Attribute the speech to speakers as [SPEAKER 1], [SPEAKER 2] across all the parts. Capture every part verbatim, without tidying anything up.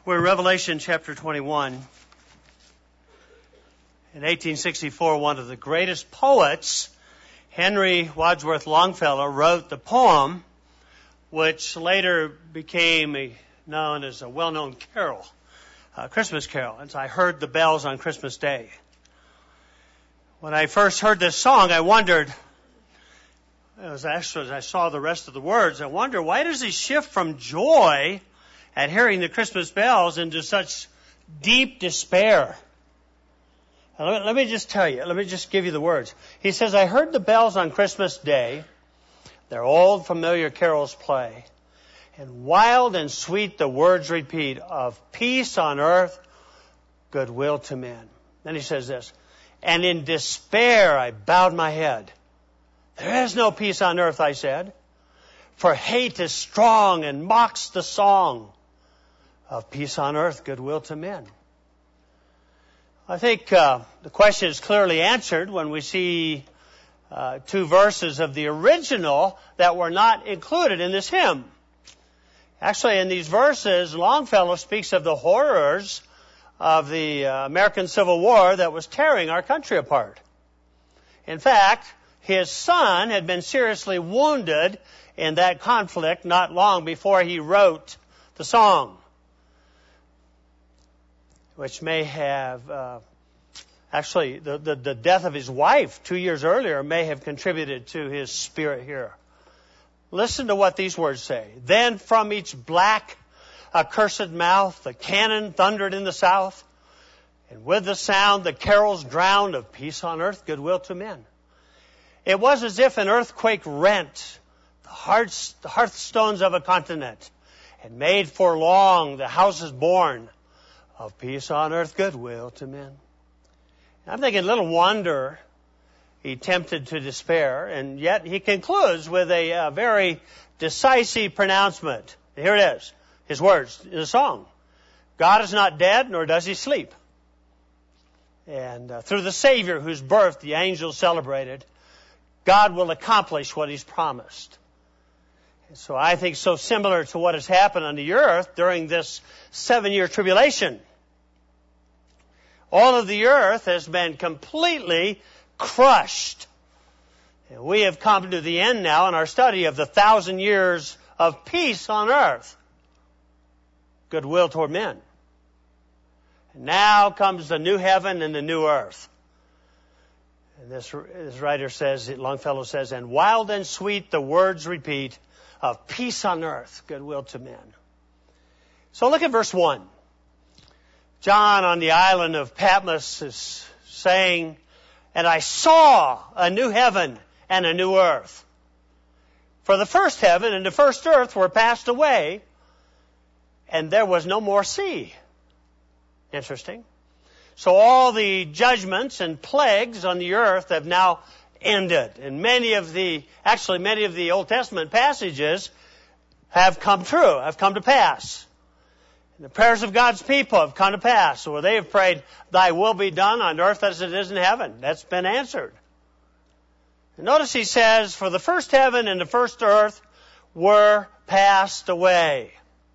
[SPEAKER 1] We're in Revelation chapter twenty-one. In eighteen sixty-four, one of the greatest poets, Henry Wadsworth Longfellow, wrote the poem which later became a, known as a well-known carol, a Christmas carol. It's I Heard the Bells on Christmas Day. When I first heard this song, I wondered, as actually as I saw the rest of the words, I wonder, why does he shift from joy at hearing the Christmas bells into such deep despair? Let, let me just tell you, let me just give you the words. He says, I heard the bells on Christmas Day, their old familiar carols play, and wild and sweet the words repeat of peace on earth, goodwill to men. Then he says this, and in despair I bowed my head. There is no peace on earth, I said, for hate is strong and mocks the song of peace on earth, goodwill to men. I think uh, the question is clearly answered when we see uh, two verses of the original that were not included in this hymn. Actually, in these verses, Longfellow speaks of the horrors of the uh, American Civil War that was tearing our country apart. In fact, his son had been seriously wounded in that conflict not long before he wrote the song, which may have, uh, actually, the, the, the death of his wife two years earlier may have contributed to his spirit here. Listen to what these words say. Then from each black, accursed mouth, the cannon thundered in the south, and with the sound the carols drowned of peace on earth, goodwill to men. It was as if an earthquake rent the, hearts, the hearthstones of a continent and made for long the houses born of peace on earth, goodwill to men. I'm thinking, little wonder he tempted to despair, and yet he concludes with a, a very decisive pronouncement. Here it is, his words in the song. God is not dead, nor does he sleep. And uh, through the Savior whose birth the angels celebrated, God will accomplish what he's promised. And so I think so similar to what has happened on the earth during this seven-year tribulation. All of the earth has been completely crushed. And we have come to the end now in our study of the thousand years of peace on earth, goodwill toward men. And now comes the new heaven and the new earth. And this, this writer says, Longfellow says, and wild and sweet the words repeat of peace on earth, goodwill to men. So look at verse one. John on the island of Patmos is saying, and I saw a new heaven and a new earth. For the first heaven and the first earth were passed away, and there was no more sea. Interesting. So all the judgments and plagues on the earth have now ended. And many of the, actually many of the Old Testament passages have come true, have come to pass. And the prayers of God's people have come to pass. So they have prayed, thy will be done on earth as it is in heaven. That's been answered. And notice he says, for the first heaven and the first earth were passed away.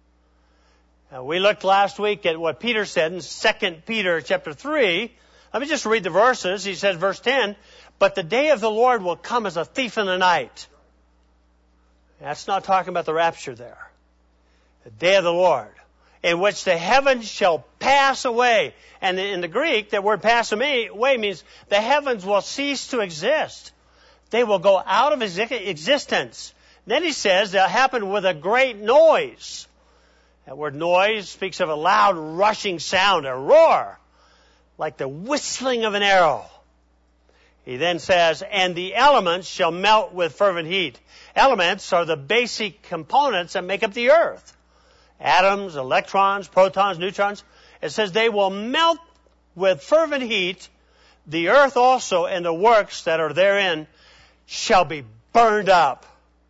[SPEAKER 1] Now, we looked last week at what Peter said in Second Peter chapter three. Let me just read the verses. He says, verse ten, but the day of the Lord will come as a thief in the night. That's not talking about the rapture there. The day of the Lord, in which the heavens shall pass away. And in the Greek, that word pass away means the heavens will cease to exist. They will go out of existence. Then he says they'll happen with a great noise. That word noise speaks of a loud rushing sound, a roar, like the whistling of an arrow. He then says, and the elements shall melt with fervent heat. Elements are the basic components that make up the earth. Atoms, electrons, protons, neutrons. It says they will melt with fervent heat. The earth also and the works that are therein shall be burned up.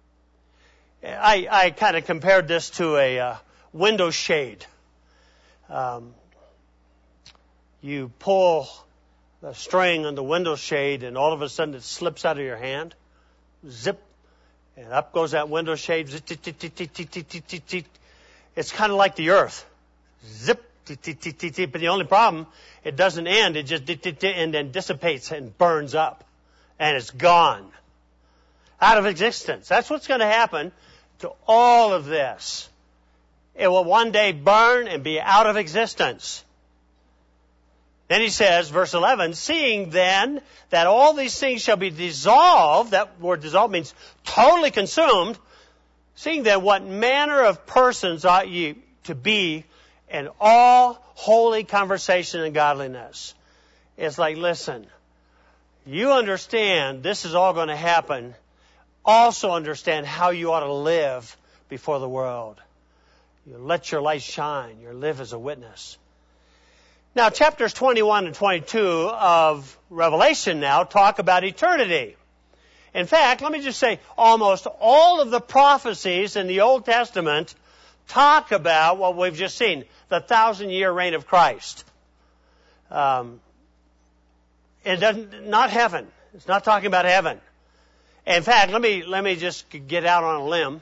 [SPEAKER 1] I, I kind of compared this to a uh, window shade. Um, you pull the string on the window shade and all of a sudden it slips out of your hand. Zip. And up goes that window shade. It's kind of like the earth. Zip, but the only problem, it doesn't end. It just and then dissipates and burns up, and it's gone, out of existence. That's what's going to happen to all of this. It will one day burn and be out of existence. Then he says, verse eleven, seeing then that all these things shall be dissolved, that word dissolved means totally consumed, seeing then what manner of persons ought ye to be in all holy conversation and godliness. It's like, listen, you understand this is all going to happen. Also understand how you ought to live before the world. You let your light shine. You live as a witness. Now, chapters twenty-one and twenty-two of Revelation now talk about eternity. In fact, let me just say, almost all of the prophecies in the Old Testament talk about what we've just seen, the thousand-year reign of Christ. Um, it doesn't, not heaven. It's not talking about heaven. In fact, let me let me just get out on a limb.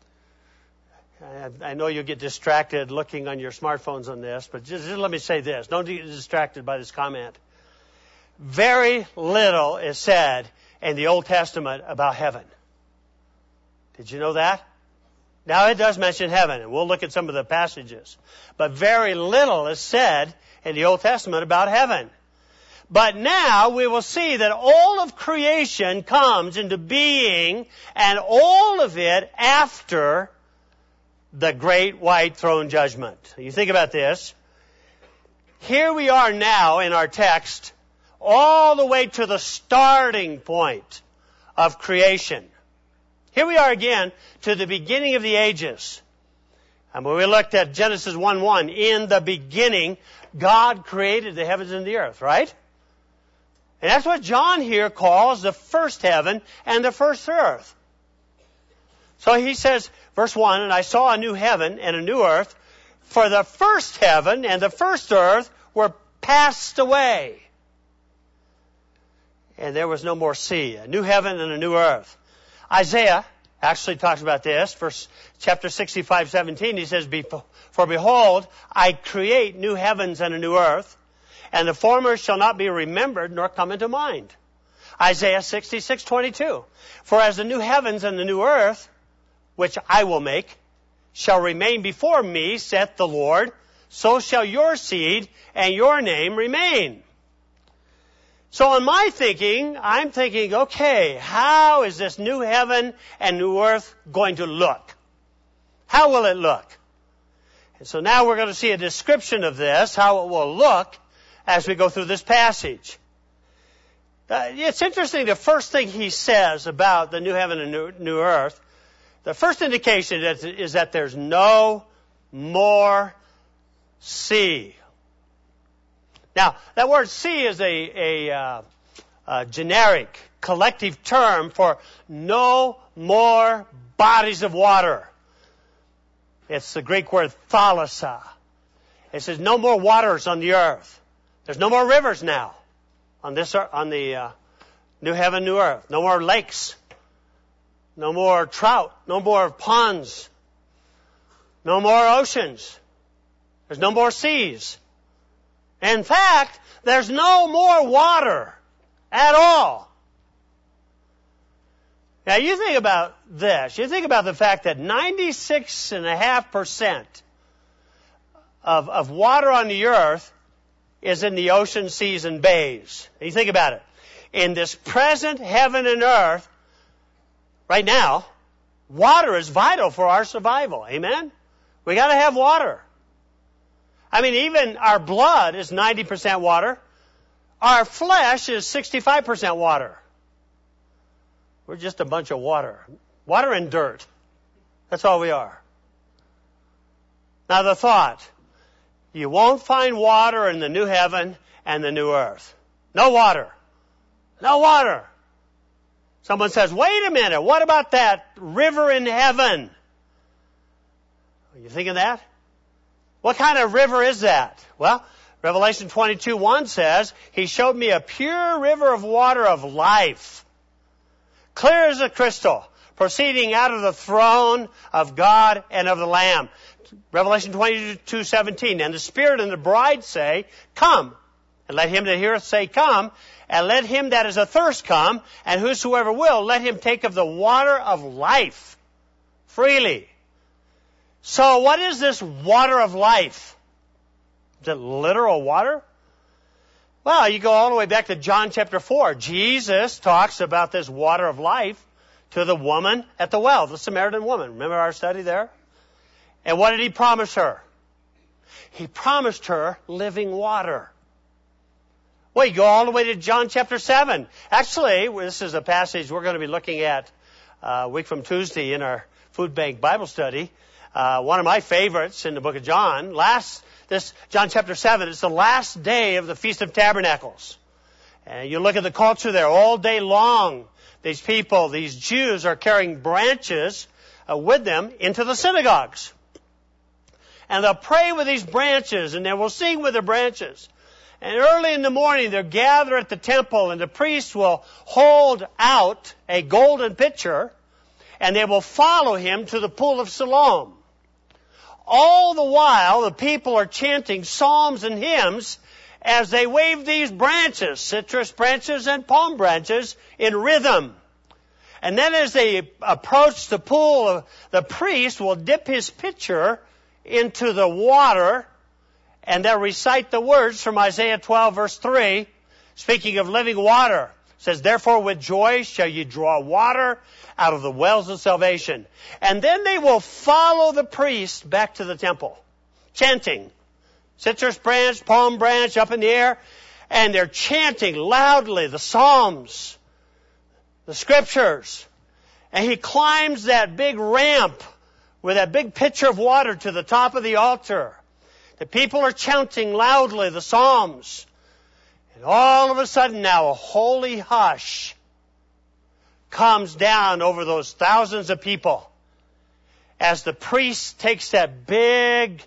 [SPEAKER 1] I know you'll get distracted looking on your smartphones on this, but just, just let me say this. Don't get distracted by this comment. Very little is said in the Old Testament about heaven. Did you know that? Now, it does mention heaven, and we'll look at some of the passages. But very little is said in the Old Testament about heaven. But now we will see that all of creation comes into being, and all of it after the great white throne judgment. You think about this. Here we are now in our text, all the way to the starting point of creation. Here we are again to the beginning of the ages. And when we looked at Genesis one one, in the beginning, God created the heavens and the earth, right? And that's what John here calls the first heaven and the first earth. So he says, verse one, and I saw a new heaven and a new earth, for the first heaven and the first earth were passed away. And there was no more sea, a new heaven and a new earth. Isaiah actually talks about this, verse chapter sixty-five, seventeen. He says, for behold, I create new heavens and a new earth, and the former shall not be remembered nor come into mind. Isaiah sixty-six, twenty-two. For as the new heavens and the new earth, which I will make, shall remain before me, saith the Lord, so shall your seed and your name remain. So in my thinking, I'm thinking, okay, how is this new heaven and new earth going to look? How will it look? And so now we're going to see a description of this, how it will look as we go through this passage. Uh, it's interesting, the first thing he says about the new heaven and new, new earth, the first indication is, is that there's no more sea. Now, that word sea is a, a, uh, a generic, collective term for no more bodies of water. It's the Greek word thalassa. It says no more waters on the earth. There's no more rivers now on this on the uh, new heaven, new earth. No more lakes. No more trout. No more ponds. No more oceans. There's no more seas. In fact, there's no more water at all. Now, you think about this. You think about the fact that ninety-six point five percent of, of water on the earth is in the ocean, seas, and bays. You think about it. In this present heaven and earth, right now, water is vital for our survival. Amen? We got to have water. I mean, even our blood is ninety percent water. Our flesh is sixty-five percent water. We're just a bunch of water. Water and dirt. That's all we are. Now the thought, you won't find water in the new heaven and the new earth. No water. No water. Someone says, wait a minute, what about that river in heaven? Are you thinking that? What kind of river is that? Well, Revelation twenty-two one says, He showed me a pure river of water of life, clear as a crystal, proceeding out of the throne of God and of the Lamb. Revelation twenty-two seventeen. And the Spirit and the bride say, come. And let him that heareth say, come. And let him that is athirst come. And whosoever will, let him take of the water of life freely. So what is this water of life? Is it literal water? Well, you go all the way back to John chapter four. Jesus talks about this water of life to the woman at the well, the Samaritan woman. Remember our study there? And what did he promise her? He promised her living water. Well, you go all the way to John chapter seven. Actually, this is a passage we're going to be looking at uh, a week from Tuesday in our Food Bank Bible study. Uh, one of my favorites in the book of John. Last, this John chapter seven, it's the last day of the Feast of Tabernacles. And you look at the culture there all day long. These people, these Jews are carrying branches uh, with them into the synagogues. And they'll pray with these branches and they will sing with the branches. And early in the morning they'll gather at the temple and the priest will hold out a golden pitcher and they will follow him to the pool of Siloam. All the while the people are chanting psalms and hymns as they wave these branches, citrus branches and palm branches, in rhythm. And then as they approach the pool, the priest will dip his pitcher into the water, and they'll recite the words from Isaiah twelve, verse three, speaking of living water. It says, therefore with joy shall ye draw water out of the wells of salvation. And then they will follow the priest back to the temple, chanting. Citrus branch, palm branch up in the air, and they're chanting loudly the Psalms, the Scriptures. And he climbs that big ramp with that big pitcher of water to the top of the altar. The people are chanting loudly the Psalms. And all of a sudden now a holy hush comes down over those thousands of people as the priest takes that big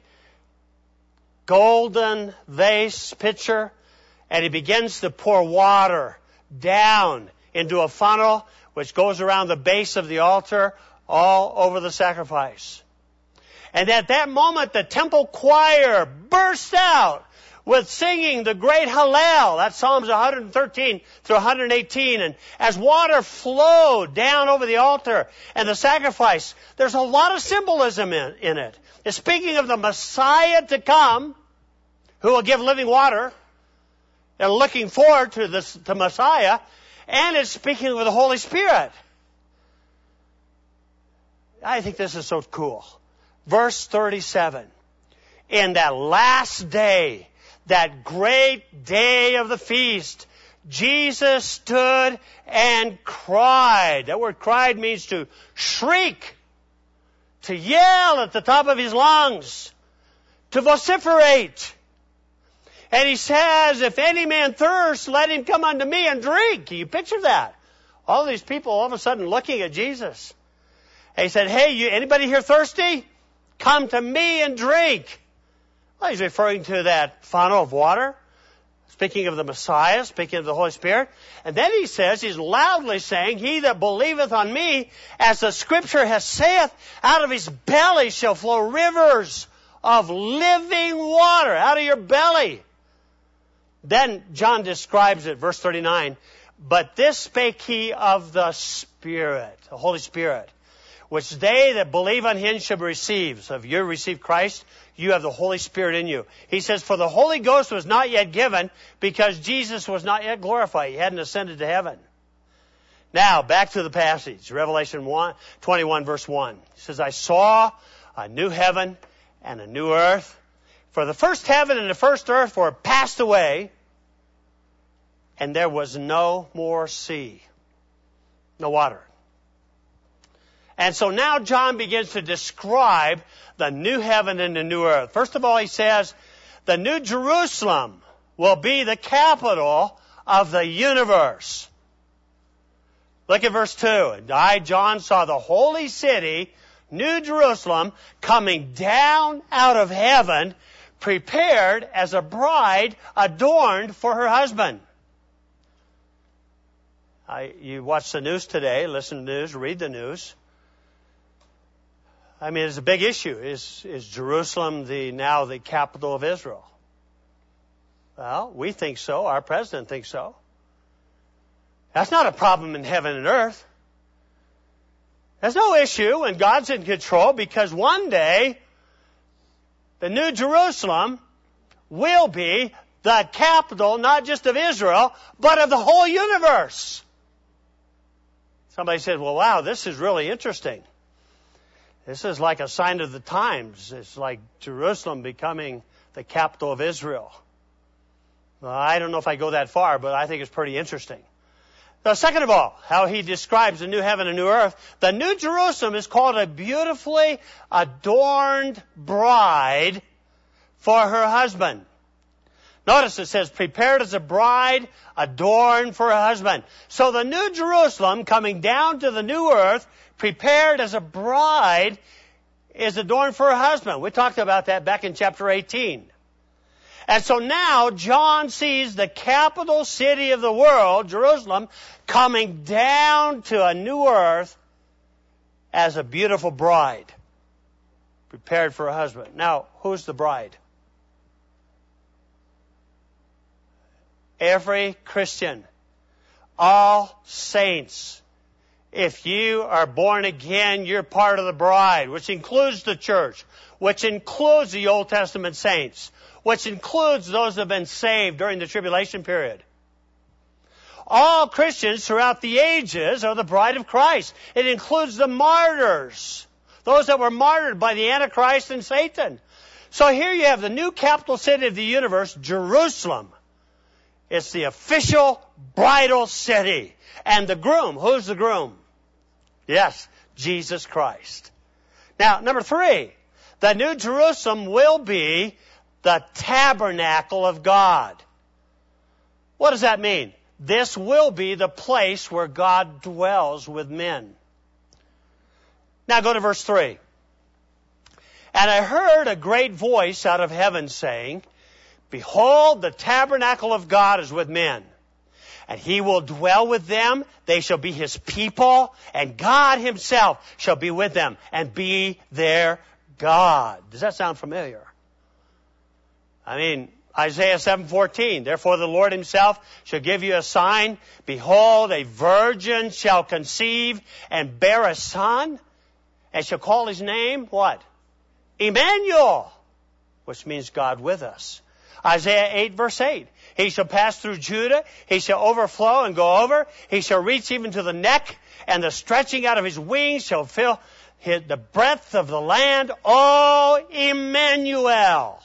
[SPEAKER 1] golden vase pitcher and he begins to pour water down into a funnel which goes around the base of the altar all over the sacrifice. And at that moment the temple choir burst out with singing the great Hallel. That's Psalms one thirteen through one eighteen. And as water flowed down over the altar and the sacrifice, there's a lot of symbolism in, in it. It's speaking of the Messiah to come, who will give living water. They're looking forward to this, the Messiah. And it's speaking of the Holy Spirit. I think this is so cool. Verse thirty-seven. In that last day, that great day of the feast, Jesus stood and cried. That word cried means to shriek, to yell at the top of his lungs, to vociferate. And he says, if any man thirst, let him come unto me and drink. Can you picture that? All these people all of a sudden looking at Jesus. And he said, hey, you, anybody here thirsty? Come to me and drink. Well, he's referring to that funnel of water, speaking of the Messiah, speaking of the Holy Spirit. And then he says, he's loudly saying, he that believeth on me, as the Scripture has saith, out of his belly shall flow rivers of living water, out of your belly. Then John describes it, verse thirty-nine, but this spake he of the Spirit, the Holy Spirit, which they that believe on him should receive. So if you receive Christ, you have the Holy Spirit in you. He says, for the Holy Ghost was not yet given because Jesus was not yet glorified. He hadn't ascended to heaven. Now, back to the passage, Revelation one, twenty-one, verse one. He says, I saw a new heaven and a new earth. For the first heaven and the first earth were passed away, and there was no more sea, no water. And so now John begins to describe the new heaven and the new earth. First of all, he says, the new Jerusalem will be the capital of the universe. Look at verse two. And I, John, saw the holy city, New Jerusalem, coming down out of heaven, prepared as a bride adorned for her husband. I, you watch the news today, listen to the news, read the news. I mean, it's a big issue. Is, is Jerusalem the now the capital of Israel? Well, we think so. Our president thinks so. That's not a problem in heaven and earth. There's no issue when God's in control, because one day the New Jerusalem will be the capital not just of Israel, but of the whole universe. Somebody said, well, wow, this is really interesting. This is like a sign of the times. It's like Jerusalem becoming the capital of Israel. Well, I don't know if I go that far, but I think it's pretty interesting. Now, second of all, how he describes the new heaven and new earth. The New Jerusalem is called a beautifully adorned bride for her husband. Notice it says, prepared as a bride, adorned for her husband. So the New Jerusalem coming down to the new earth, prepared as a bride, is adorned for her husband. We talked about that back in chapter eighteen. And so now John sees the capital city of the world, Jerusalem, coming down to a new earth as a beautiful bride, prepared for a husband. Now, who's the bride? Every Christian, all saints. If you are born again, you're part of the bride, which includes the church, which includes the Old Testament saints, which includes those who have been saved during the tribulation period. All Christians throughout the ages are the bride of Christ. It includes the martyrs, those that were martyred by the Antichrist and Satan. So here you have the new capital city of the universe, Jerusalem. It's the official bridal city. And the groom, who's the groom? Yes, Jesus Christ. Now, number three, the New Jerusalem will be the tabernacle of God. What does that mean? This will be the place where God dwells with men. Now go to verse three. And I heard a great voice out of heaven saying, behold, the tabernacle of God is with men, and he will dwell with them. They shall be his people, and God himself shall be with them and be their God. Does that sound familiar? I mean, Isaiah seven fourteen, therefore the Lord himself shall give you a sign. Behold, a virgin shall conceive and bear a son, and shall call his name, what? Emmanuel, which means God with us. Isaiah eight verse eight, he shall pass through Judah, he shall overflow and go over, he shall reach even to the neck, and the stretching out of his wings shall fill the breadth of the land. O Emmanuel.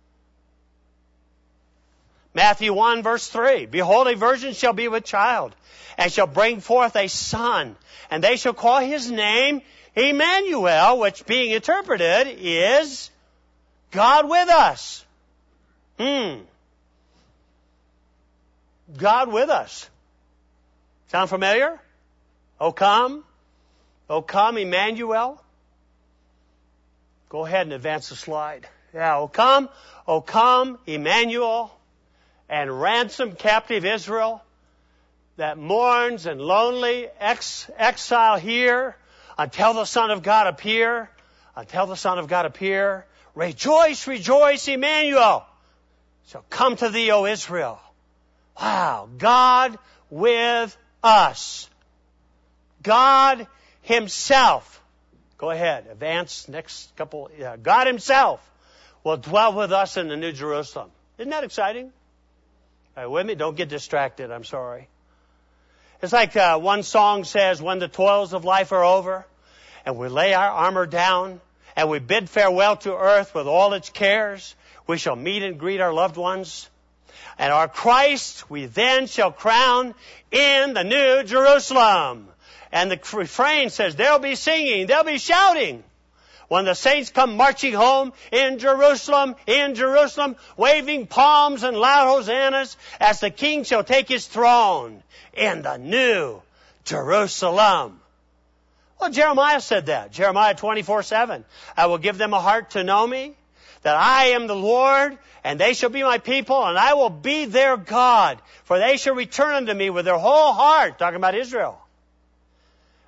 [SPEAKER 1] Matthew one verse three, behold, a virgin shall be with child, and shall bring forth a son, and they shall call his name Emmanuel, which being interpreted is God with us. Hmm. God with us. Sound familiar? O come. O come, Emmanuel. Go ahead and advance the slide. Yeah, O come. O come, Emmanuel. And ransom captive Israel that mourns and lonely ex- exile here until the Son of God appear. Until the Son of God appear. Rejoice, rejoice, Emmanuel. So come to thee, O Israel. Wow, God with us. God himself. Go ahead, advance next couple. Yeah, God himself will dwell with us in the New Jerusalem. Isn't that exciting? Are you with me? Don't get distracted. I'm sorry. It's like uh, one song says, when the toils of life are over and we lay our armor down and we bid farewell to earth with all its cares, we shall meet and greet our loved ones. And our Christ we then shall crown in the New Jerusalem. And the refrain says, there'll be singing, there'll be shouting. When the saints come marching home in Jerusalem, in Jerusalem, waving palms and loud hosannas, as the King shall take his throne in the New Jerusalem. Well, Jeremiah said that. Jeremiah twenty-four seven. I will give them a heart to know me, that I am the Lord, and they shall be my people, and I will be their God. For they shall return unto me with their whole heart. Talking about Israel.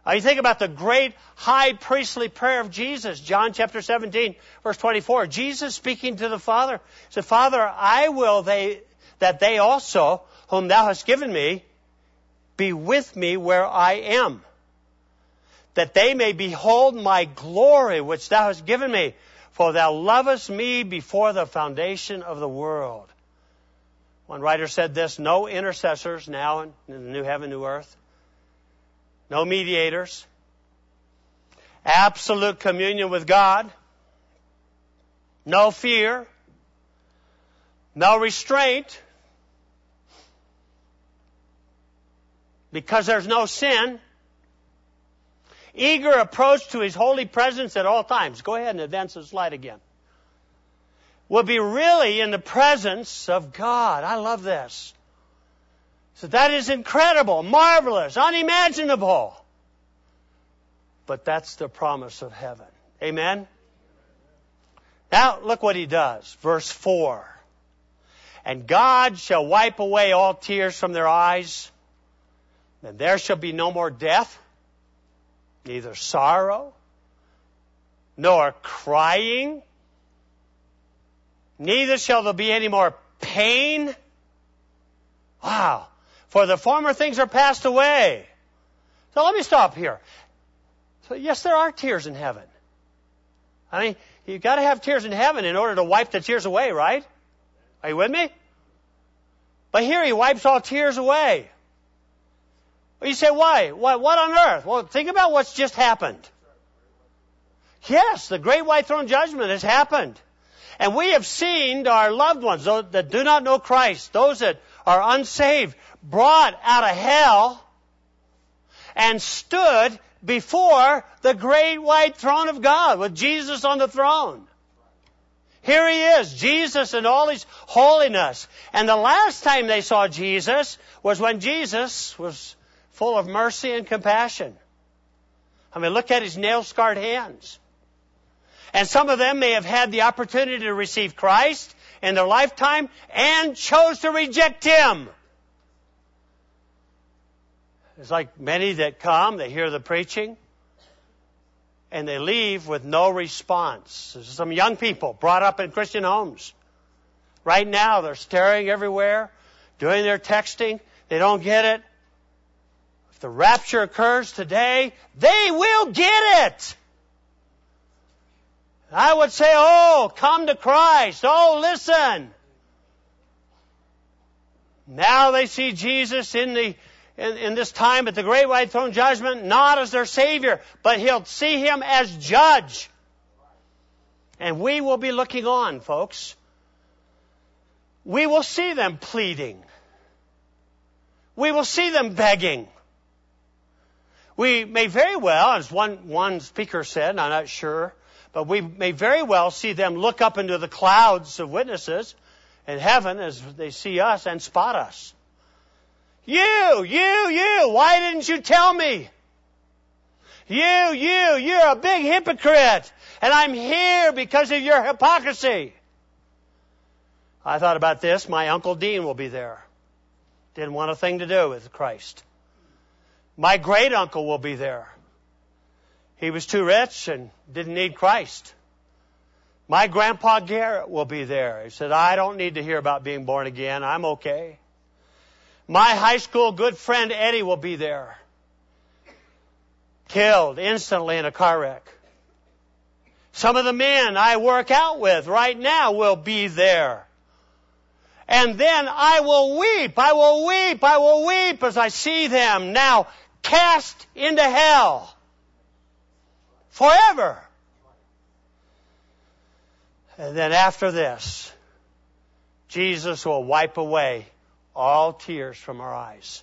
[SPEAKER 1] Uh, you think about the great high priestly prayer of Jesus, John chapter seventeen, verse twenty-four. Jesus speaking to the Father said, Father, I will they that they also, whom thou hast given me, be with me where I am, that they may behold my glory which thou hast given me, for thou lovest me before the foundation of the world. One writer said this, no intercessors now in the new heaven, new earth. No mediators. Absolute communion with God. No fear. No restraint. Because there's no sin. Eager approach to His holy presence at all times. Go ahead and advance the slide again. Will be really in the presence of God. I love this. So that is incredible, marvelous, unimaginable. But that's the promise of heaven. Amen? Now, look what He does. Verse four. And God shall wipe away all tears from their eyes, and there shall be no more death, neither sorrow, nor crying, neither shall there be any more pain. Wow. For the former things are passed away. So let me stop here. So yes, there are tears in heaven. I mean, you've got to have tears in heaven in order to wipe the tears away, right? Are you with me? But here He wipes all tears away. Well, you say, why? What, what on earth? Well, think about what's just happened. Yes, the great white throne judgment has happened. And we have seen our loved ones, those that do not know Christ, those that are unsaved, brought out of hell and stood before the great white throne of God with Jesus on the throne. Here He is, Jesus in all His holiness. And the last time they saw Jesus was when Jesus was full of mercy and compassion. I mean, look at His nail-scarred hands. And some of them may have had the opportunity to receive Christ in their lifetime and chose to reject Him. It's like many that come, they hear the preaching, and they leave with no response. There's some young people brought up in Christian homes. Right now, they're staring everywhere, doing their texting. They don't get it. If the rapture occurs today, they will get it. I would say, oh, come to Christ. Oh, listen. Now they see Jesus in the in, in this time at the great white throne judgment, not as their Savior, but He'll see Him as judge. And we will be looking on, folks. We will see them pleading. We will see them begging. We may very well, as one, one speaker said, I'm not sure, but we may very well see them look up into the clouds of witnesses in heaven as they see us and spot us. You, you, you, why didn't you tell me? You, you, you're a big hypocrite, and I'm here because of your hypocrisy. I thought about this. My Uncle Dean will be there. Didn't want a thing to do with Christ. My great uncle will be there. He was too rich and didn't need Christ. My grandpa Garrett will be there. He said, I don't need to hear about being born again. I'm okay. My high school good friend Eddie will be there. Killed instantly in a car wreck. Some of the men I work out with right now will be there. And then I will weep, I will weep, I will weep as I see them now cast into hell. Forever. And then after this, Jesus will wipe away all tears from our eyes.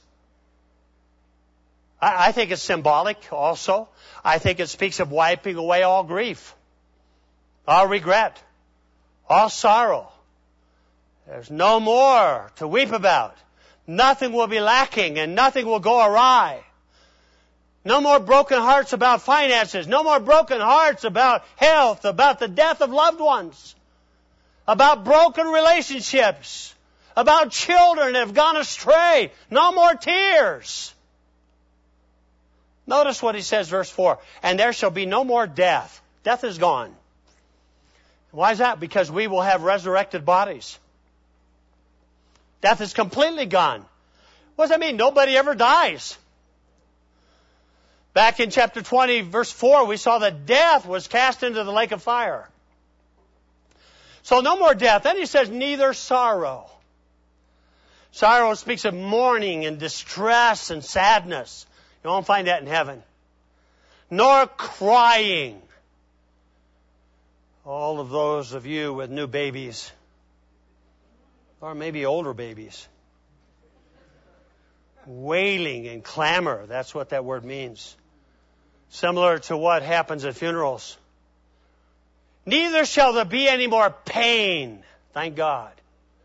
[SPEAKER 1] I, I think it's symbolic also. I think it speaks of wiping away all grief, all regret, all sorrow. There's no more to weep about. Nothing will be lacking and nothing will go awry. No more broken hearts about finances. No more broken hearts about health, about the death of loved ones, about broken relationships, about children that have gone astray. No more tears. Notice what he says, verse four. And there shall be no more death. Death is gone. Why is that? Because we will have resurrected bodies. Death is completely gone. What does that mean? Nobody ever dies. Back in chapter twenty, verse four, we saw that death was cast into the lake of fire. So no more death. Then he says, neither sorrow. Sorrow speaks of mourning and distress and sadness. You won't find that in heaven. Nor crying. All of those of you with new babies, or maybe older babies, wailing and clamor, that's what that word means. Similar to what happens at funerals. Neither shall there be any more pain. Thank God.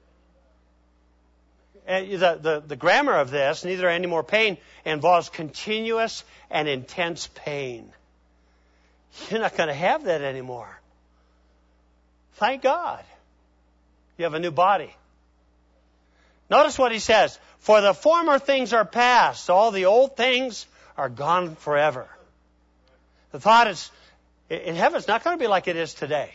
[SPEAKER 1] And the, the, the grammar of this, neither any more pain, involves continuous and intense pain. You're not going to have that anymore. Thank God. You have a new body. Notice what he says. For the former things are past. All the old things are gone forever. The thought is, in heaven, it's not going to be like it is today.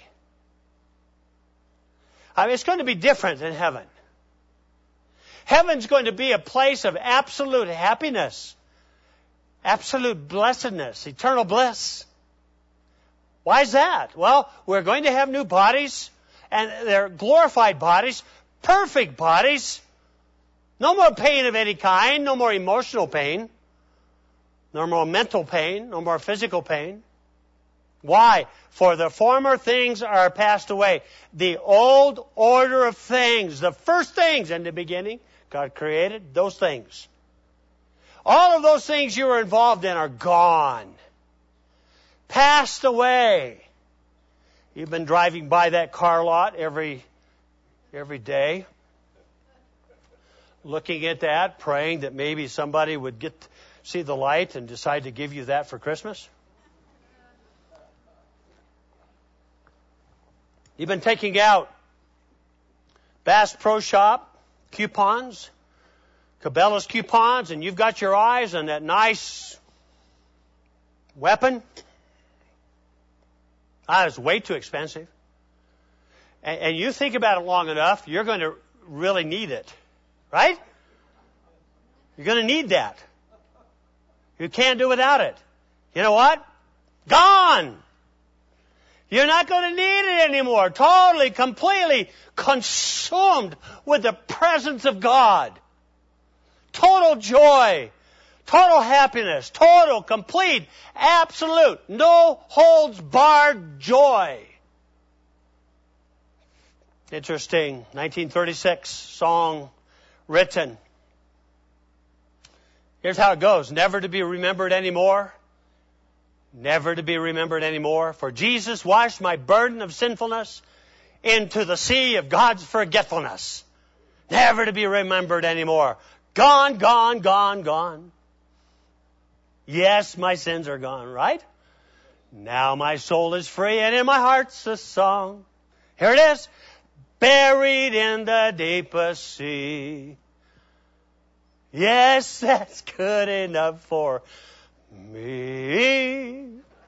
[SPEAKER 1] I mean, it's going to be different in heaven. Heaven's going to be a place of absolute happiness, absolute blessedness, eternal bliss. Why is that? Well, we're going to have new bodies, and they're glorified bodies, perfect bodies. No more pain of any kind, no more emotional pain, no more mental pain, no more physical pain. Why? For the former things are passed away. The old order of things, the first things in the beginning, God created those things. All of those things you were involved in are gone. Passed away. You've been driving by that car lot every, every day, looking at that, praying that maybe somebody would get see the light and decide to give you that for Christmas. You've been taking out Bass Pro Shop coupons, Cabela's coupons, and you've got your eyes on that nice weapon. Ah, it's way too expensive. And, and you think about it long enough, you're going to really need it. Right? You're going to need that. You can't do without it. You know what? Gone! You're not going to need it anymore. Totally, completely consumed with the presence of God. Total joy. Total happiness. Total, complete, absolute, no holds barred joy. Interesting. nineteen thirty-six song written. Here's how it goes. Never to be remembered anymore. Never to be remembered anymore. For Jesus washed my burden of sinfulness into the sea of God's forgetfulness. Never to be remembered anymore. Gone, gone, gone, gone. Yes, my sins are gone, right? Now my soul is free and in my heart's a song. Here it is. Buried in the deepest sea. Yes, that's good enough for me.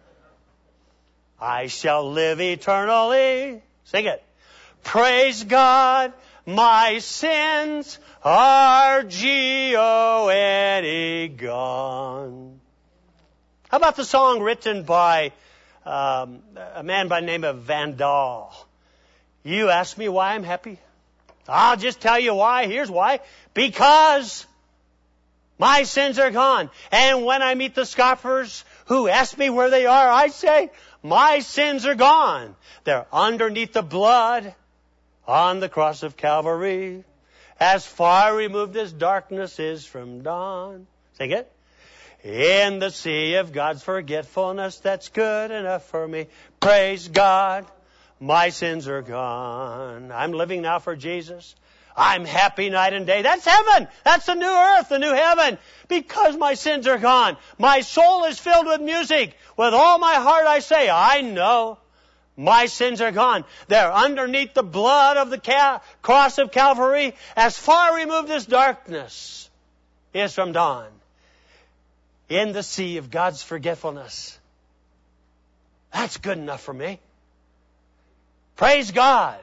[SPEAKER 1] I shall live eternally. Sing it. Praise God, my sins are G O N E gone. How about the song written by um, a man by the name of Van Dahl? You ask me why I'm happy? I'll just tell you why. Here's why. Because my sins are gone. And when I meet the scoffers who ask me where they are, I say, my sins are gone. They're underneath the blood on the cross of Calvary. As far removed as darkness is from dawn. Sing it. In the sea of God's forgetfulness, that's good enough for me. Praise God. My sins are gone. I'm living now for Jesus. I'm happy night and day. That's heaven. That's the new earth, the new heaven. Because my sins are gone. My soul is filled with music. With all my heart I say, I know my sins are gone. They're underneath the blood of the cal- cross of Calvary, as far removed as darkness is from dawn. in the sea of God's forgetfulness. That's good enough for me. Praise God.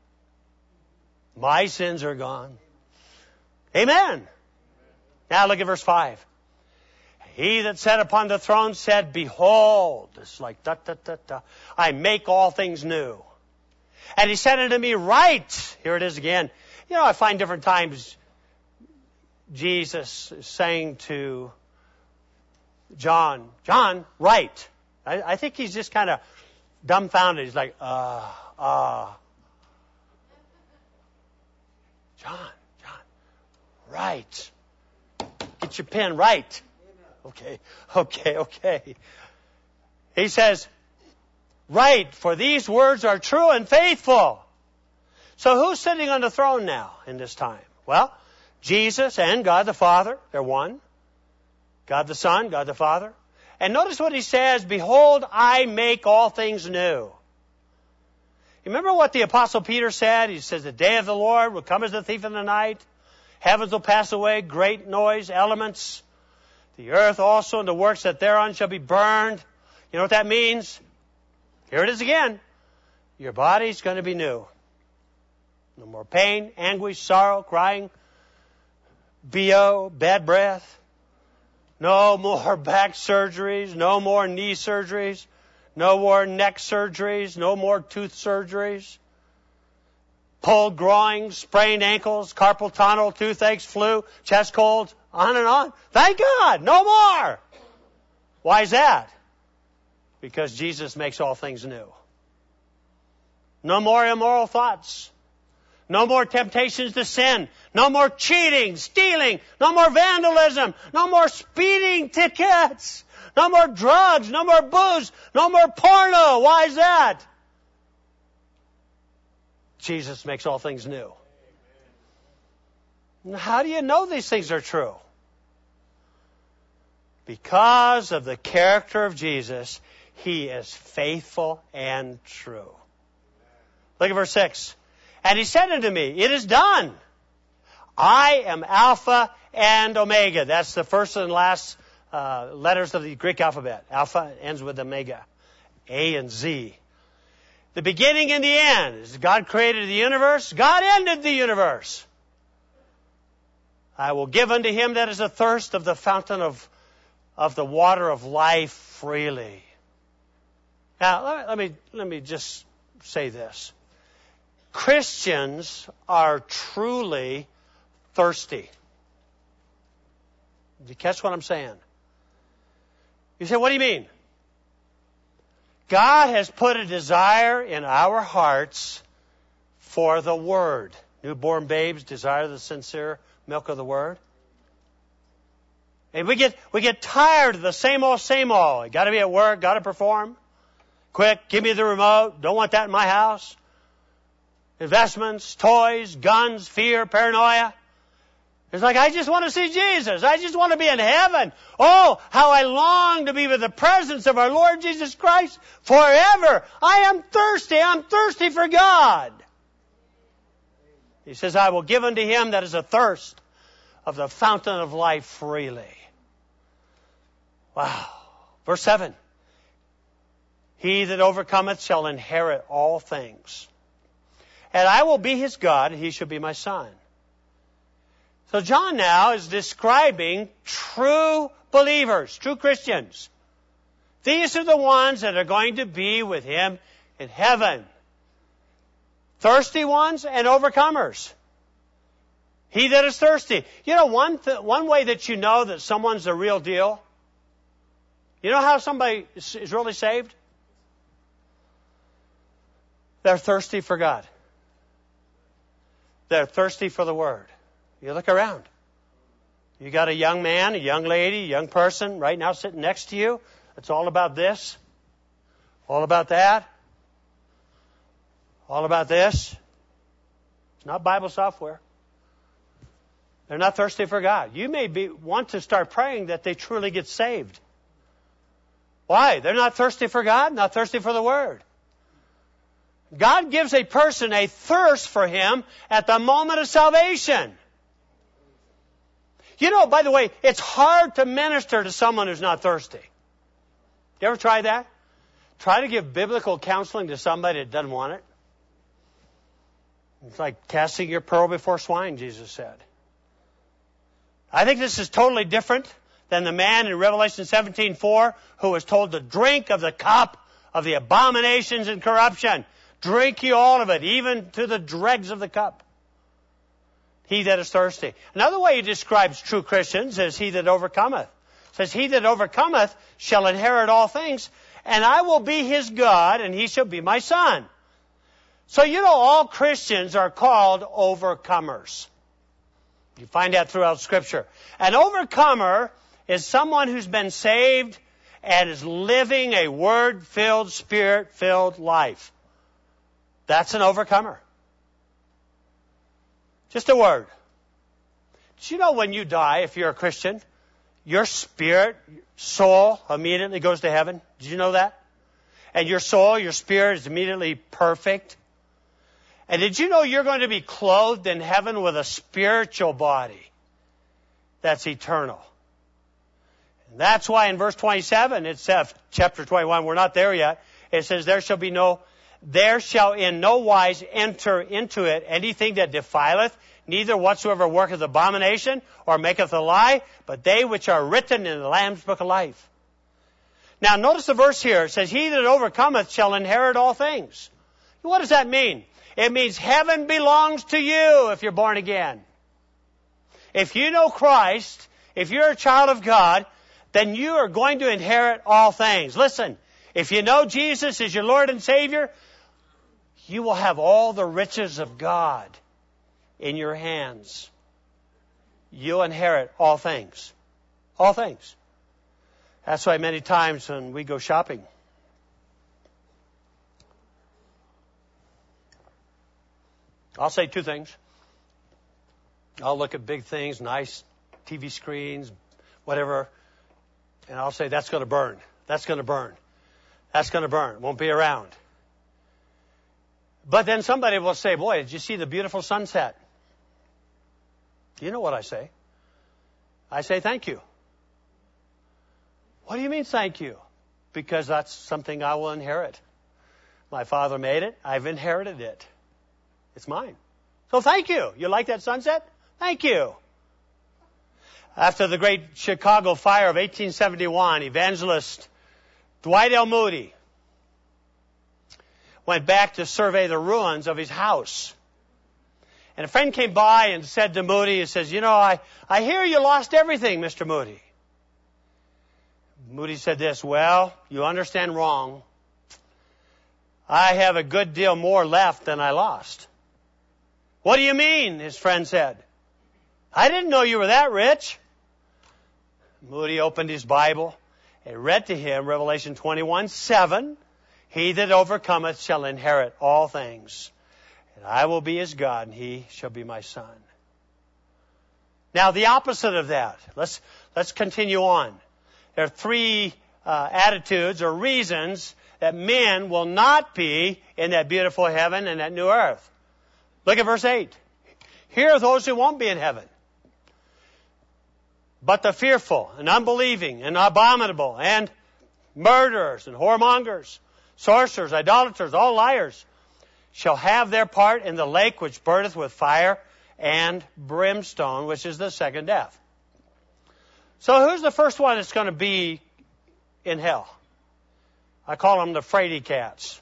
[SPEAKER 1] My sins are gone. Amen. Now look at verse five. He that sat upon the throne said, Behold, it's like da, da, da, da, I make all things new. And he said unto me, Write. Here it is again. You know, I find different times Jesus is saying to John, John, write. I, I think he's just kind of dumbfounded. He's like, uh, uh. John, John, write. Get your pen, write. Okay, okay, okay. He says, Write, for these words are true and faithful. So who's sitting on the throne now in this time? Well, Jesus and God the Father, they're one. God the Son, God the Father. And notice what he says, Behold, I make all things new. You remember what the Apostle Peter said? He says, The day of the Lord will come as a thief in the night. Heavens will pass away, great noise, elements. The earth also and the works that thereon shall be burned. You know what that means? Here it is again. Your body's going to be new. No more pain, anguish, sorrow, crying, B O, bad breath. No more back surgeries. No more knee surgeries. No more neck surgeries. No more tooth surgeries. Pulled groins, sprained ankles, carpal tunnel, toothaches, flu, chest colds, on and on. Thank God, no more. Why is that? Because Jesus makes all things new. No more immoral thoughts. No more temptations to sin. No more cheating, stealing. No more vandalism. No more speeding tickets. No more drugs. No more booze. No more porno. Why is that? Jesus makes all things new. How do you know these things are true? Because of the character of Jesus, He is faithful and true. Look at verse six. And He said unto me, It is done. I am Alpha and Omega. That's the first and last uh, letters of the Greek alphabet. Alpha ends with Omega. A and Z. The beginning and the end. As God created the universe, God ended the universe. I will give unto him that is athirst of the fountain of, of the water of life freely. Now, let me, let me, let me just say this. Christians are truly thirsty. Did you catch what I'm saying? You say, what do you mean? God has put a desire in our hearts for the Word. Newborn babes desire the sincere milk of the Word. And we get we get tired of the same old, same old. Got to be at work, got to perform. Quick, give me the remote. Don't want that in my house. Investments, toys, guns, fear, paranoia. It's like, I just want to see Jesus. I just want to be in heaven. Oh, how I long to be with the presence of our Lord Jesus Christ forever. I am thirsty. I'm thirsty for God. He says, I will give unto him that is athirst of the fountain of life freely. Wow. Verse seven. He that overcometh shall inherit all things. And I will be his God, and he shall be my son. So John now is describing true believers, true Christians. These are the ones that are going to be with him in heaven. Thirsty ones and overcomers. He that is thirsty. You know, one th- one way that you know that someone's the real deal, you know how somebody is really saved? They're thirsty for God. They're thirsty for the Word. You look around. You got a young man, a young lady, a young person right now sitting next to you. It's all about this, all about that, all about this. It's not Bible software. They're not thirsty for God. You may be want to start praying that they truly get saved. Why? They're not thirsty for God, not thirsty for the Word. God gives a person a thirst for Him at the moment of salvation. You know, by the way, it's hard to minister to someone who's not thirsty. You ever try that? Try to give biblical counseling to somebody that doesn't want it. It's like casting your pearl before swine, Jesus said. I think this is totally different than the man in Revelation seventeen four who was told to drink of the cup of the abominations and corruption. Drink ye all of it, even to the dregs of the cup. He that is thirsty. Another way he describes true Christians is he that overcometh. It says, he that overcometh shall inherit all things, and I will be his God, and he shall be my son. So you know all Christians are called overcomers. You find that throughout Scripture. An overcomer is someone who's been saved and is living a Word-filled, Spirit-filled life. That's an overcomer. Just a word. Did you know when you die, if you're a Christian, your spirit, soul immediately goes to heaven? Did you know that? And your soul, your spirit is immediately perfect. And did you know you're going to be clothed in heaven with a spiritual body that's eternal? And that's why in verse twenty-seven, it's uh, chapter twenty-one, we're not there yet. It says, there shall be no, there shall in no wise enter into it anything that defileth, neither whatsoever worketh abomination or maketh a lie, but they which are written in the Lamb's book of life. Now notice the verse here. It says, he that overcometh shall inherit all things. What does that mean? It means heaven belongs to you if you're born again. If you know Christ, if you're a child of God, then you are going to inherit all things. Listen, if you know Jesus as your Lord and Savior, you will have all the riches of God in your hands. You'll inherit all things. All things. That's why many times when we go shopping, I'll say two things. I'll look at big things, nice T V screens, whatever, and I'll say, that's going to burn. That's going to burn. That's going to burn. Won't be around. But then somebody will say, boy, did you see the beautiful sunset? You know what I say. I say, thank you. What do you mean, thank you? Because that's something I will inherit. My father made it. I've inherited it. It's mine. So thank you. You like that sunset? Thank you. After the great Chicago fire of eighteen seventy-one, evangelist Dwight L. Moody went back to survey the ruins of his house. And a friend came by and said to Moody, he says, you know, I, I hear you lost everything, Mister Moody. Moody said this, well, you understand wrong. I have a good deal more left than I lost. What do you mean? His friend said. I didn't know you were that rich. Moody opened his Bible and read to him Revelation twenty-one seven. He that overcometh shall inherit all things. And I will be his God, and he shall be my son. Now, the opposite of that. Let's, let's continue on. There are three uh, attitudes or reasons that men will not be in that beautiful heaven and that new earth. Look at verse eight. Here are those who won't be in heaven. But the fearful and unbelieving and abominable and murderers and whoremongers, sorcerers, idolaters, all liars, shall have their part in the lake which burneth with fire and brimstone, which is the second death. So who's the first one that's going to be in hell? I call them the fraidy cats.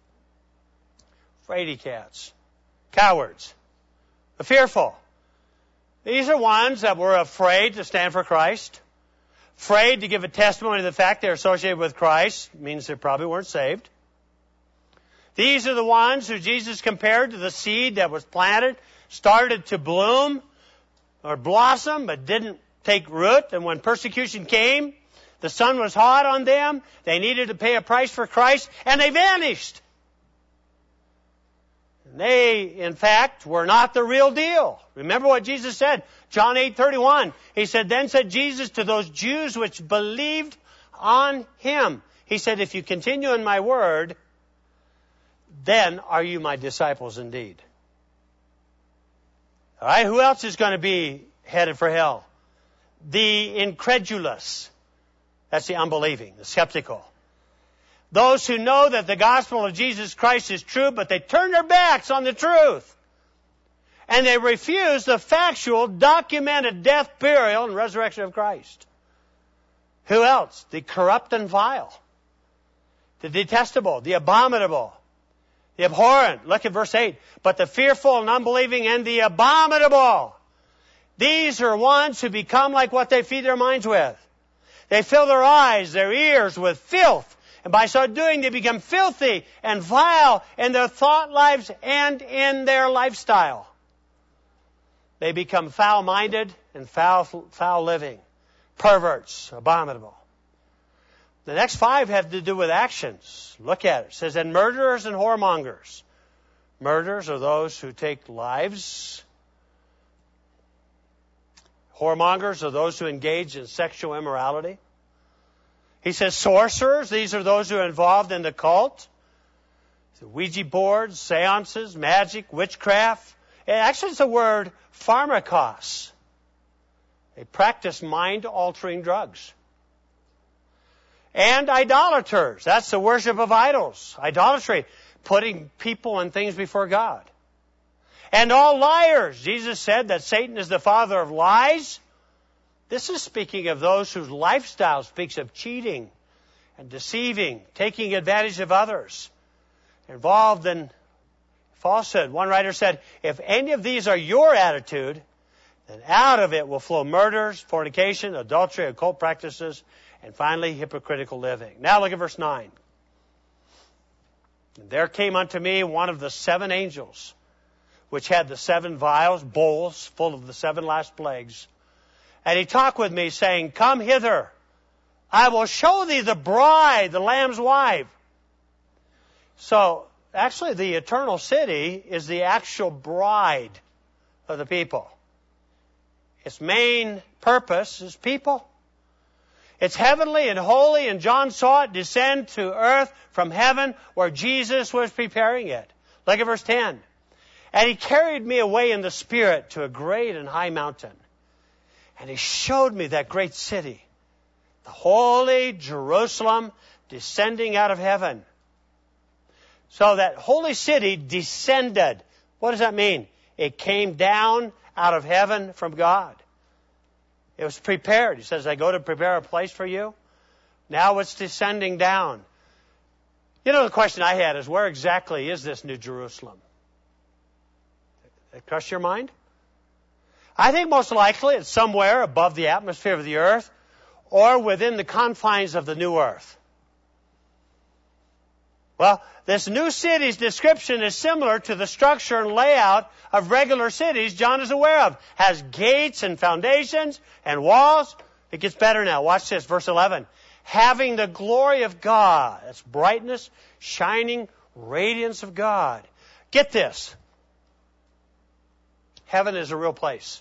[SPEAKER 1] Fraidy cats. Cowards. The fearful. These are ones that were afraid to stand for Christ. Afraid to give a testimony to the fact they're associated with Christ. It means they probably weren't saved. These are the ones who Jesus compared to the seed that was planted, started to bloom or blossom, but didn't take root. And when persecution came, the sun was hot on them. They needed to pay a price for Christ, and they vanished. And they, in fact, were not the real deal. Remember what Jesus said, John eight thirty-one. He said, then said Jesus to those Jews which believed on him. He said, if you continue in my word, then are you my disciples indeed. All right, who else is going to be headed for hell? the incredulous. That's the unbelieving, the skeptical. Those who know that the gospel of Jesus Christ is true, but they turn their backs on the truth. And they refuse the factual, documented death, burial, and resurrection of Christ. Who else? The corrupt and vile. The detestable, the abominable, the abhorrent. Look at verse eight. But the fearful and unbelieving and the abominable. These are ones who become like what they feed their minds with. They fill their eyes, their ears with filth. And by so doing, they become filthy and vile in their thought lives and in their lifestyle. They become foul-minded and foul, foul living. Perverts, abominable. The next five have to do with actions. Look at it. It says, and murderers and whoremongers. Murderers are those who take lives. Whoremongers are those who engage in sexual immorality. He says sorcerers, these are those who are involved in the cult. The Ouija boards, seances, magic, witchcraft. Actually, it's the word pharmakos. They practice mind-altering drugs. And idolaters. That's the worship of idols. Idolatry. Putting people and things before God. And all liars. Jesus said that Satan is the father of lies. This is speaking of those whose lifestyle speaks of cheating and deceiving, taking advantage of others, involved in falsehood. One writer said, if any of these are your attitude, then out of it will flow murders, fornication, adultery, occult practices, and finally hypocritical living. Now look at verse nine. And there came unto me one of the seven angels, which had the seven vials, bowls, full of the seven last plagues. And he talked with me, saying, come hither. I will show thee the bride, the Lamb's wife. So, actually, the eternal city is the actual bride of the people. Its main purpose is people. It's heavenly and holy, and John saw it descend to earth from heaven where Jesus was preparing it. Look at verse ten. And he carried me away in the Spirit to a great and high mountain. And he showed me that great city, the holy Jerusalem, descending out of heaven. So that holy city descended. What does that mean? It came down out of heaven from God. It was prepared. He says, I go to prepare a place for you. Now it's descending down. You know, the question I had is, where exactly is this New Jerusalem? Did it cross your mind? I think most likely it's somewhere above the atmosphere of the earth or within the confines of the new earth. Well, this new city's description is similar to the structure and layout of regular cities John is aware of. Has gates and foundations and walls. It gets better now. Watch this, verse eleven. Having the glory of God. That's brightness, shining, radiance of God. Get this. Heaven is a real place.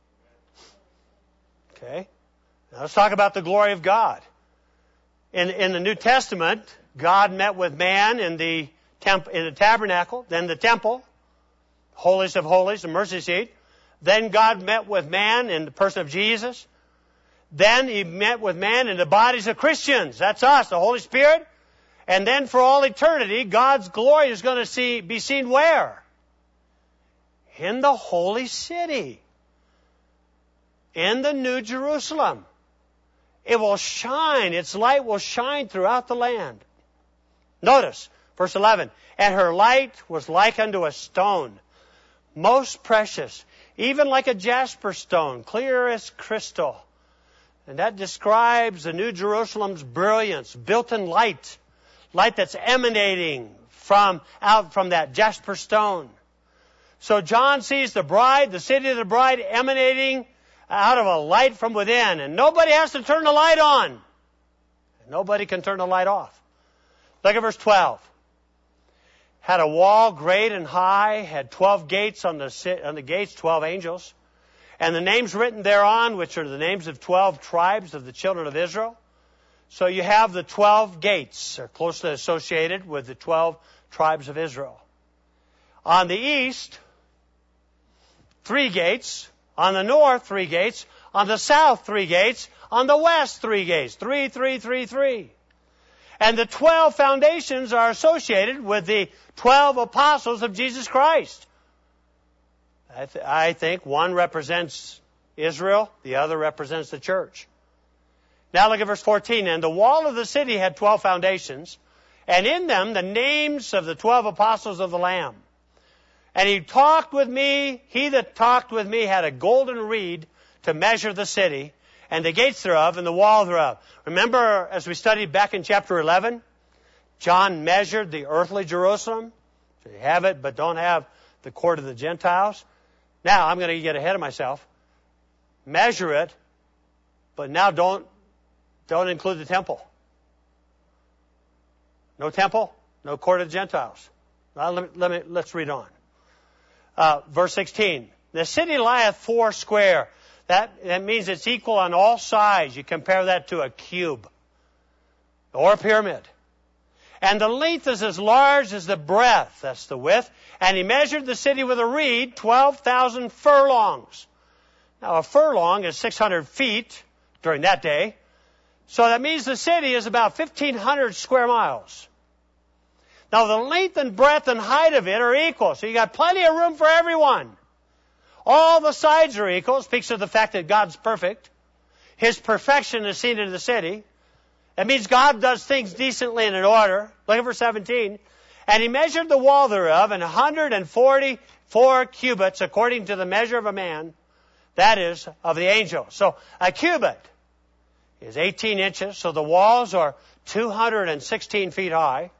[SPEAKER 1] Okay? Now let's talk about the glory of God. In, in the New Testament, God met with man in the temp, in the tabernacle, then the temple, holiest of holies, the mercy seat. Then God met with man in the person of Jesus. Then he met with man in the bodies of Christians. That's us, the Holy Spirit. And then for all eternity, God's glory is going to see, be seen where? In the holy city. In the New Jerusalem. It will shine, its light will shine throughout the land. Notice, verse eleven, and her light was like unto a stone, most precious, even like a jasper stone, clear as crystal. And that describes the New Jerusalem's brilliance, built-in light, light that's emanating from out from that jasper stone. So John sees the bride, the city of the bride, emanating out of a light from within. And nobody has to turn the light on. And nobody can turn the light off. Look at verse twelve. Had a wall great and high, had twelve gates on the, on the gates, twelve angels. And the names written thereon, which are the names of twelve tribes of the children of Israel. So you have the twelve gates, are closely associated with the twelve tribes of Israel. On the east, three gates. On the north, three gates. On the south, three gates. On the west, three gates. Three, three, three, three. And the twelve foundations are associated with the twelve apostles of Jesus Christ. I, th- I think one represents Israel, the other represents the church. Now look at verse fourteen. And the wall of the city had twelve foundations, and in them the names of the twelve apostles of the Lamb. And he talked with me, he that talked with me had a golden reed to measure the city, and the gates thereof, and the wall thereof. Remember, as we studied back in chapter eleven, John measured the earthly Jerusalem. So you have it, but don't have the court of the Gentiles. Now, I'm going to get ahead of myself. Measure it, but now don't, don't include the temple. No temple, no court of the Gentiles. Now, let me, let me, let's read on. Uh, verse sixteen. The city lieth four square. That, that means it's equal on all sides. You compare that to a cube or a pyramid. And the length is as large as the breadth. That's the width. And he measured the city with a reed, twelve thousand furlongs. Now, a furlong is six hundred feet during that day. So that means the city is about fifteen hundred square miles. Now, the length and breadth and height of it are equal. So you got plenty of room for everyone. All the sides are equal. It speaks of the fact that God's perfect. His perfection is seen in the city. That means God does things decently and in order. Look at verse seventeen. And he measured the wall thereof in one hundred forty-four cubits according to the measure of a man, that is, of the angel. So a cubit is eighteen inches, so the walls are two hundred sixteen feet high.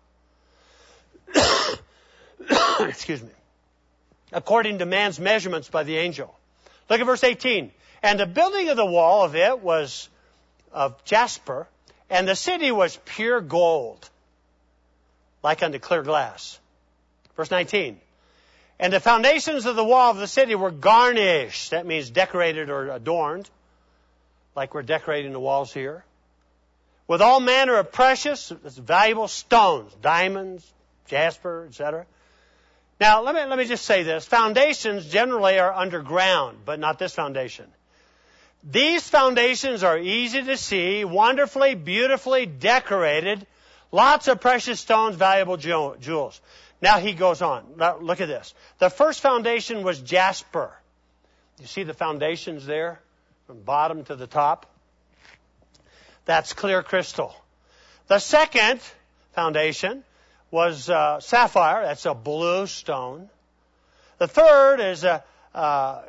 [SPEAKER 1] Excuse me. According to man's measurements by the angel. Look at verse eighteen. And the building of the wall of it was of jasper, and the city was pure gold, like unto clear glass. Verse nineteen. And the foundations of the wall of the city were garnished. That means decorated or adorned, like we're decorating the walls here, with all manner of precious, valuable stones, diamonds, jasper, et cetera. Now, let me, let me just say this. Foundations generally are underground, but not this foundation. These foundations are easy to see, wonderfully, beautifully decorated, lots of precious stones, valuable jewels. Now he goes on. Now, look at this. The first foundation was jasper. You see the foundations there, from bottom to the top? That's clear crystal. The second foundation was uh, sapphire. That's a blue stone. The third is a uh,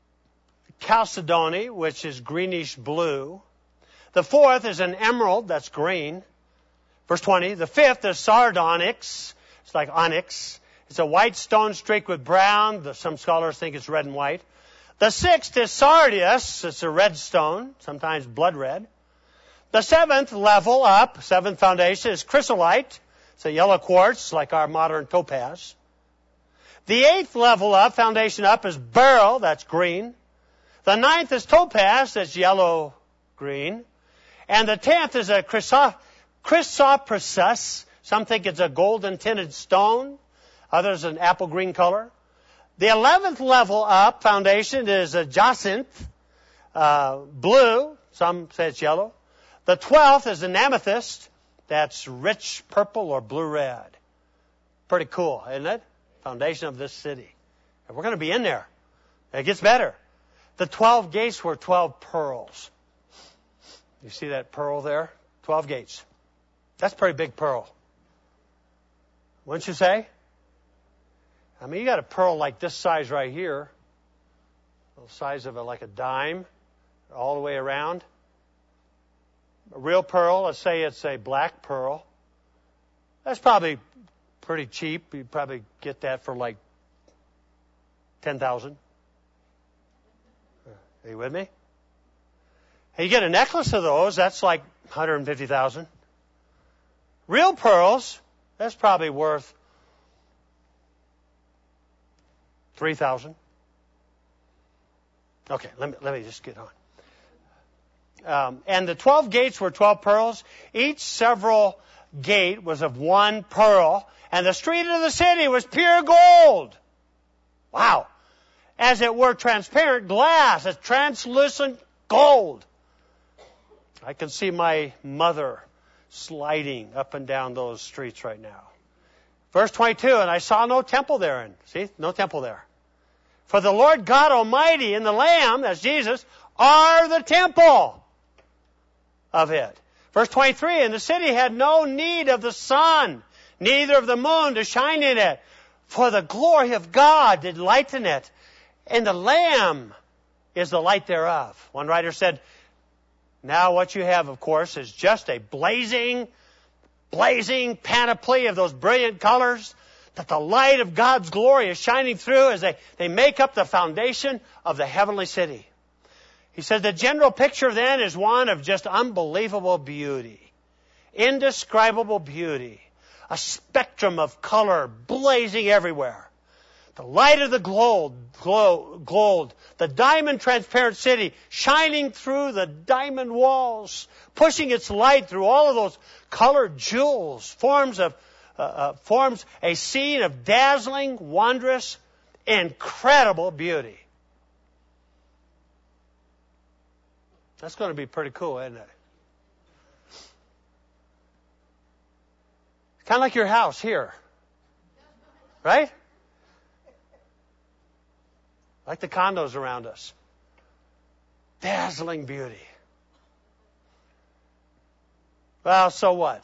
[SPEAKER 1] chalcedony, which is greenish blue. The fourth is an emerald. That's green. Verse twenty. The fifth is sardonyx. It's like onyx. It's a white stone streaked with brown. The, some scholars think it's red and white. The sixth is sardius. It's a red stone, sometimes blood red. The seventh level up, seventh foundation, is chrysolite. It's a yellow quartz, like our modern topaz. The eighth level up, foundation up, is beryl. That's green. The ninth is topaz. That's yellow-green. And the tenth is a chryso- chrysoprasus. Some think it's a golden tinted stone. Others an apple green color. The eleventh level up foundation is a jacinth, uh, blue. Some say it's yellow. The twelfth is an amethyst. That's rich purple or blue red. Pretty cool, isn't it? Foundation of this city. And we're going to be in there. It gets better. The twelve gates were twelve pearls. You see that pearl there? Twelve gates. That's a pretty big pearl. Wouldn't you say? I mean, you got a pearl like this size right here. The size of a, like a dime, all the way around. A real pearl, let's say it's a black pearl. That's probably pretty cheap. You probably get that for like ten thousand dollars. Are you with me? And you get a necklace of those, that's like one hundred fifty thousand dollars. Real pearls, that's probably worth three thousand dollars. Okay, let me, let me just get on. Um, and the twelve gates were twelve pearls. Each several gate was of one pearl. And the street of the city was pure gold. Wow. As it were transparent glass, a translucent gold. I can see my mother sliding up and down those streets right now. Verse twenty-two, and I saw no temple therein. See, no temple there. For the Lord God Almighty and the Lamb, that's Jesus, are the temple of it. Verse twenty-three, and the city had no need of the sun, neither of the moon to shine in it, for the glory of God did lighten it, and the Lamb is the light thereof. One writer said, now what you have, of course, is just a blazing, blazing panoply of those brilliant colors that the light of God's glory is shining through as they, they make up the foundation of the heavenly city. He said the general picture then is one of just unbelievable beauty, indescribable beauty, a spectrum of color blazing everywhere. The light of the gold, glow, gold, the diamond transparent city shining through the diamond walls, pushing its light through all of those colored jewels, forms of uh, uh, forms a scene of dazzling, wondrous, incredible beauty. That's going to be pretty cool, isn't it? Kind of like your house here, right? Like the condos around us. Dazzling beauty. Well, so what?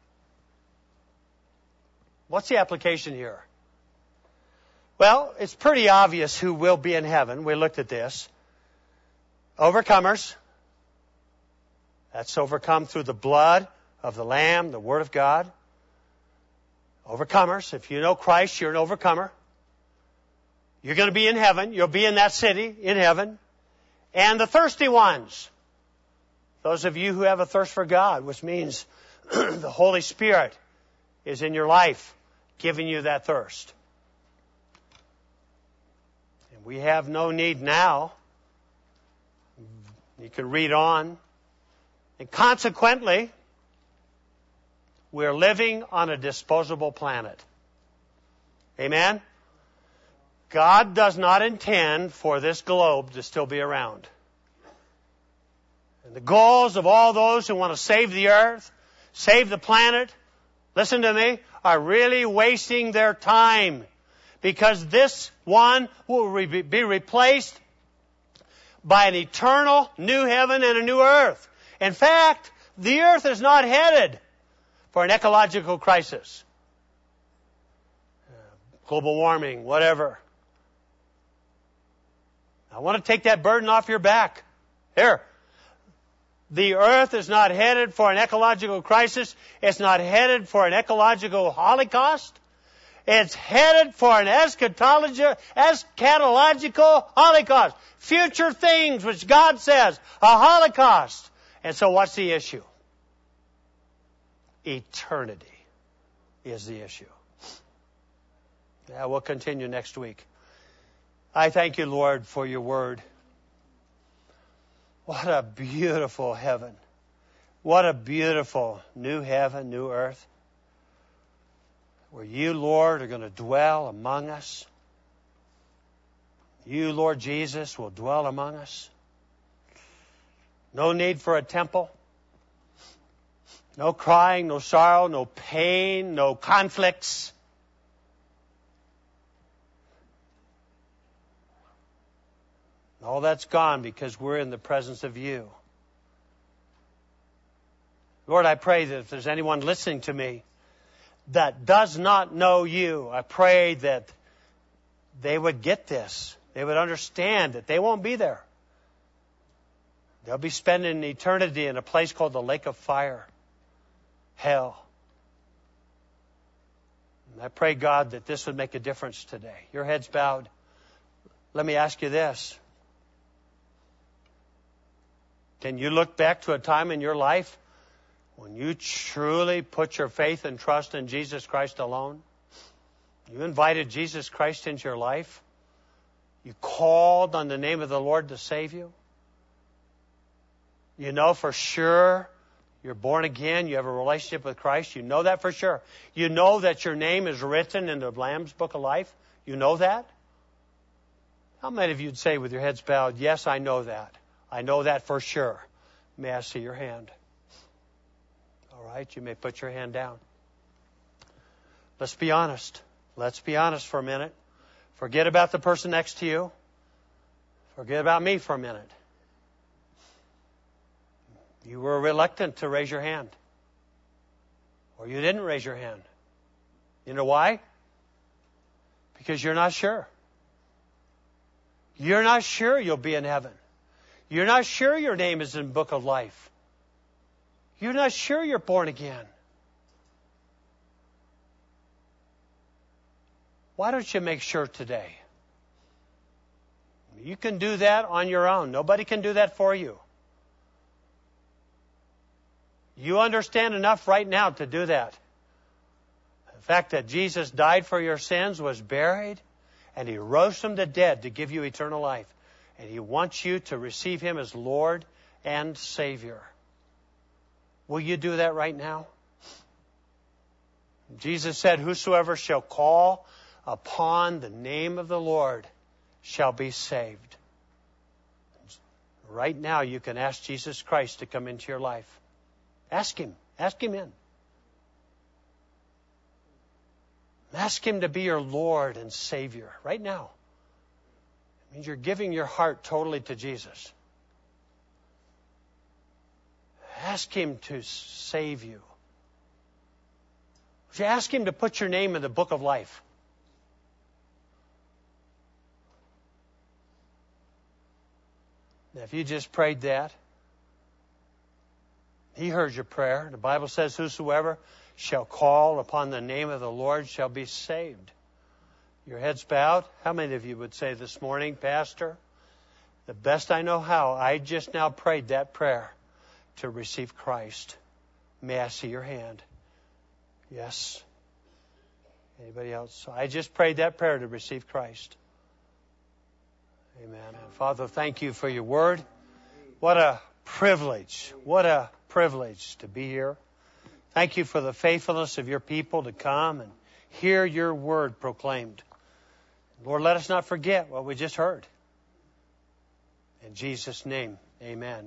[SPEAKER 1] What's the application here? Well, it's pretty obvious who will be in heaven. We looked at this. Overcomers. That's overcome through the blood of the Lamb, the Word of God. Overcomers. If you know Christ, you're an overcomer. You're going to be in heaven. You'll be in that city, in heaven. And the thirsty ones. Those of you who have a thirst for God, which means the Holy Spirit is in your life, giving you that thirst. And we have no need now. You can read on. And consequently, we're living on a disposable planet. Amen? God does not intend for this globe to still be around. And the goals of all those who want to save the earth, save the planet, listen to me, are really wasting their time. Because this one will re- be replaced by an eternal new heaven and a new earth. In fact, the earth is not headed for an ecological crisis. Global warming, whatever. I want to take that burden off your back. Here. The earth is not headed for an ecological crisis. It's not headed for an ecological holocaust. It's headed for an eschatological, eschatological holocaust. Future things which God says, a holocaust. And so what's the issue? Eternity is the issue. Yeah, we'll continue next week. I thank you, Lord, for your word. What a beautiful heaven. What a beautiful new heaven, new earth. Where you, Lord, are going to dwell among us. You, Lord Jesus, will dwell among us. No need for a temple. No crying, no sorrow, no pain, no conflicts. All that's gone because we're in the presence of you. Lord, I pray that if there's anyone listening to me that does not know you, I pray that they would get this. They would understand that they won't be there. They'll be spending eternity in a place called the lake of fire, hell. And I pray, God, that this would make a difference today. Your head's bowed. Let me ask you this. Can you look back to a time in your life when you truly put your faith and trust in Jesus Christ alone? You invited Jesus Christ into your life. You called on the name of the Lord to save you. You know for sure you're born again. You have a relationship with Christ. You know that for sure. You know that your name is written in the Lamb's Book of Life. You know that? How many of you would say with your heads bowed, yes, I know that. I know that for sure. May I see your hand? All right, you may put your hand down. Let's be honest. Let's be honest for a minute. Forget about the person next to you. Forget about me for a minute. You were reluctant to raise your hand. Or you didn't raise your hand. You know why? Because you're not sure. You're not sure you'll be in heaven. You're not sure your name is in the book of life. You're not sure you're born again. Why don't you make sure today? You can do that on your own. Nobody can do that for you. You understand enough right now to do that. The fact that Jesus died for your sins, was buried, and He rose from the dead to give you eternal life. And He wants you to receive Him as Lord and Savior. Will you do that right now? Jesus said, whosoever shall call upon the name of the Lord shall be saved. Right now you can ask Jesus Christ to come into your life. Ask Him. Ask Him in. Ask Him to be your Lord and Savior right now. It means you're giving your heart totally to Jesus. Ask Him to save you. Would you ask Him to put your name in the book of life? Now, if you just prayed that, He heard your prayer. The Bible says, whosoever shall call upon the name of the Lord shall be saved. Your head's bowed. How many of you would say this morning, Pastor, the best I know how, I just now prayed that prayer to receive Christ? May I see your hand? Yes. Anybody else? So I just prayed that prayer to receive Christ. Amen. And Father, thank you for your word. What a privilege. What a privilege to be here. Thank you for the faithfulness of your people to come and hear your word proclaimed. Lord, let us not forget what we just heard. In Jesus' name, amen.